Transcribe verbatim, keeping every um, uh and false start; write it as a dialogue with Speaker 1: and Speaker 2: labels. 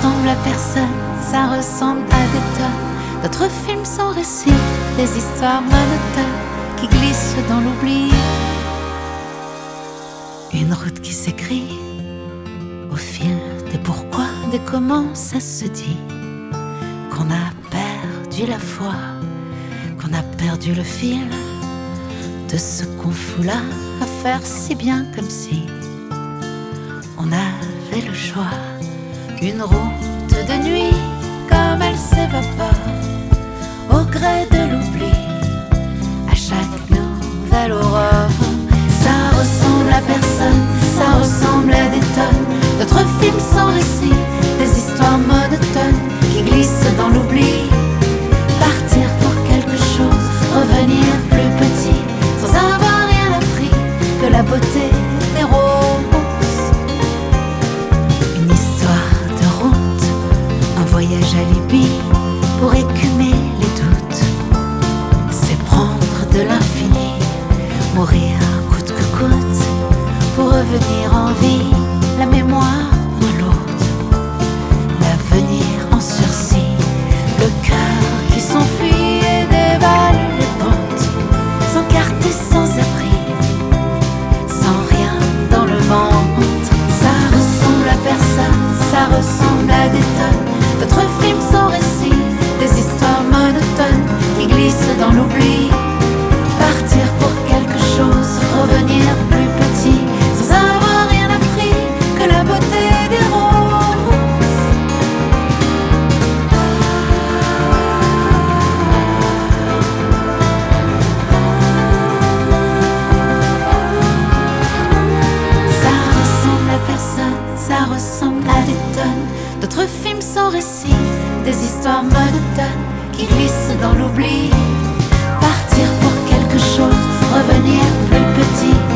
Speaker 1: ressemble à personne, ça ressemble à des tonnes d'autres films sans récit, des histoires monotones qui glissent dans l'oubli. Une route qui s'écrit au fil des pourquoi, des comment, ça se dit qu'on a perdu la foi, qu'on a perdu le fil de ce qu'on fout là, à faire si bien comme si on avait le choix. Une route de nuit comme elle s'évapore au gré de l'oubli, à chaque nouvelle aurore. Ça ressemble à personne, ça ressemble à des tonnes d'autres films sans récit, des histoires monotones qui glissent dans l'oubli. Partir pour quelque chose, revenir plus petit, sans avoir rien appris que la beauté des roses. Une histoire de route, un voyage à Libye pour écumer les doutes. C'est prendre de l'infini, mourir coûte que coûte, pour revenir en vie, la mémoire moins lourde, l'avenir en sursis, le cœur qui s'enfuit et dévale les pentes, sans carte et sans abri, sans rien dans le ventre. Ça ressemble à personne, ça ressemble à des tonnes d'autres films sans récit, des histoires monotones qui glissent dans l'oubli. Partir pour quelque chose, revenir plus petit, sans avoir rien appris que la beauté des roses. Ça ressemble à personne, ça ressemble à des tonnes d'autres films sans récit, des histoires monotones qui glissent dans l'oubli. Partir pour quelque chose, revenir plus petit,